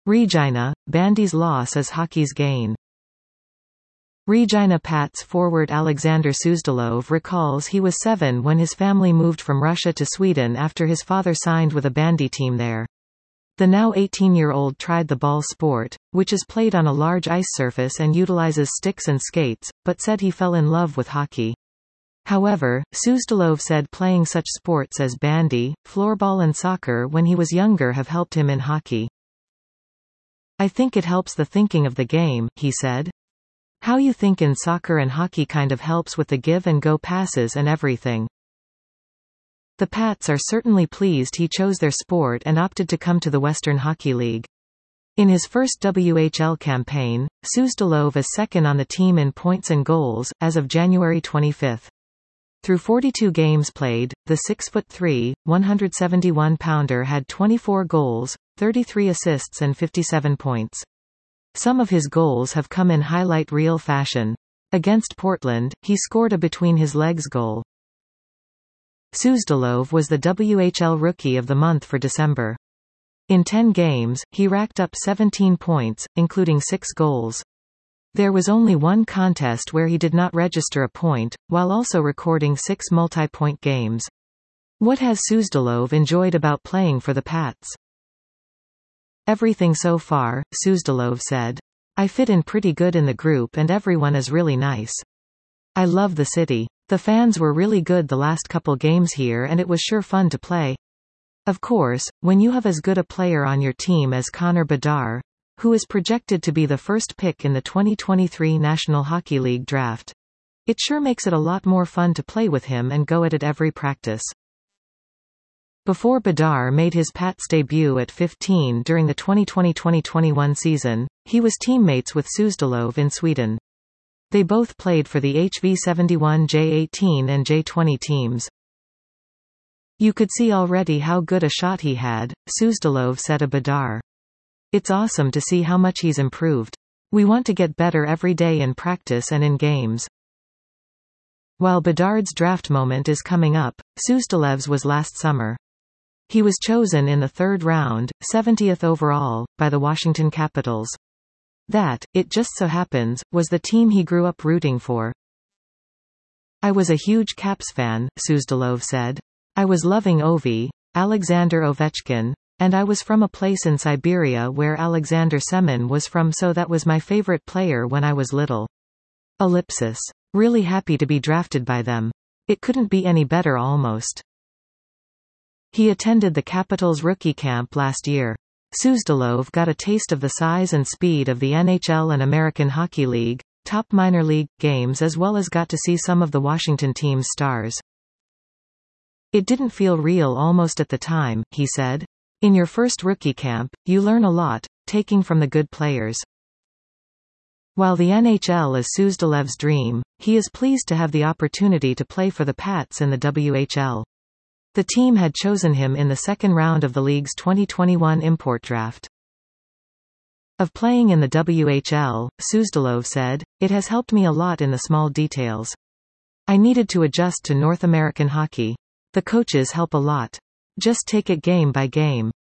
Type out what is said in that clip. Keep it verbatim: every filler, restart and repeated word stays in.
Regina, Bandy's loss is hockey's gain. Regina Pats forward Alexander Suzdalov recalls he was seven when his family moved from Russia to Sweden after his father signed with a bandy team there. The now eighteen-year-old tried the ball sport, which is played on a large ice surface and utilizes sticks and skates, but said he fell in love with hockey. However, Suzdalov said playing such sports as bandy, floorball and soccer when he was younger have helped him in hockey. "I think it helps the thinking of the game," he said. "How you think in soccer and hockey kind of helps with the give and go passes and everything." The Pats are certainly pleased he chose their sport and opted to come to the Western Hockey League. In his first W H L campaign, Suzdalov is second on the team in points and goals, as of January twenty-fifth. Through forty-two games played, the six foot three, one hundred seventy-one pounder had twenty-four goals, thirty-three assists and fifty-seven points. Some of his goals have come in highlight reel fashion. Against Portland, he scored a between-his-legs goal. Suzdalov was the W H L Rookie of the Month for December. In ten games, he racked up seventeen points, including six goals. There was only one contest where he did not register a point, while also recording six multi-point games. What has Suzdalov enjoyed about playing for the Pats? "Everything so far," Suzdalov said. "I fit in pretty good in the group and everyone is really nice. I love the city. The fans were really good the last couple games here and it was sure fun to play. Of course, when you have as good a player on your team as Connor Bedard, who is projected to be the first pick in the twenty twenty-three National Hockey League draft, it sure makes it a lot more fun to play with him and go at it every practice." Before Bedard made his Pats debut at fifteen during the twenty twenty twenty twenty-one season, he was teammates with Suzdalov in Sweden. They both played for the H V seventy-one J eighteen and J twenty teams. "You could see already how good a shot he had," Suzdalov said of Bedard. "It's awesome to see how much he's improved. We want to get better every day in practice and in games." While Bedard's draft moment is coming up, Suzdalov's was last summer. He was chosen in the third round, seventieth overall, by the Washington Capitals. That, it just so happens, was the team he grew up rooting for. "I was a huge Caps fan," Suzdalov said. "I was loving Ovi, Alexander Ovechkin, and I was from a place in Siberia where Alexander Semin was from, so that was my favorite player when I was little. Ellipsis. Really happy to be drafted by them. It couldn't be any better almost." He attended the Capitals rookie camp last year. Suzdalov got a taste of the size and speed of the N H L and American Hockey League, top minor league, games as well as got to see some of the Washington team's stars. "It didn't feel real almost at the time," he said. "In your first rookie camp, you learn a lot, taking from the good players." While the N H L is Suzdalov's dream, he is pleased to have the opportunity to play for the Pats in the W H L. The team had chosen him in the second round of the league's twenty twenty-one import draft. Of playing in the W H L, Suzdalov said, "It has helped me a lot in the small details. I needed to adjust to North American hockey. The coaches help a lot. Just take it game by game.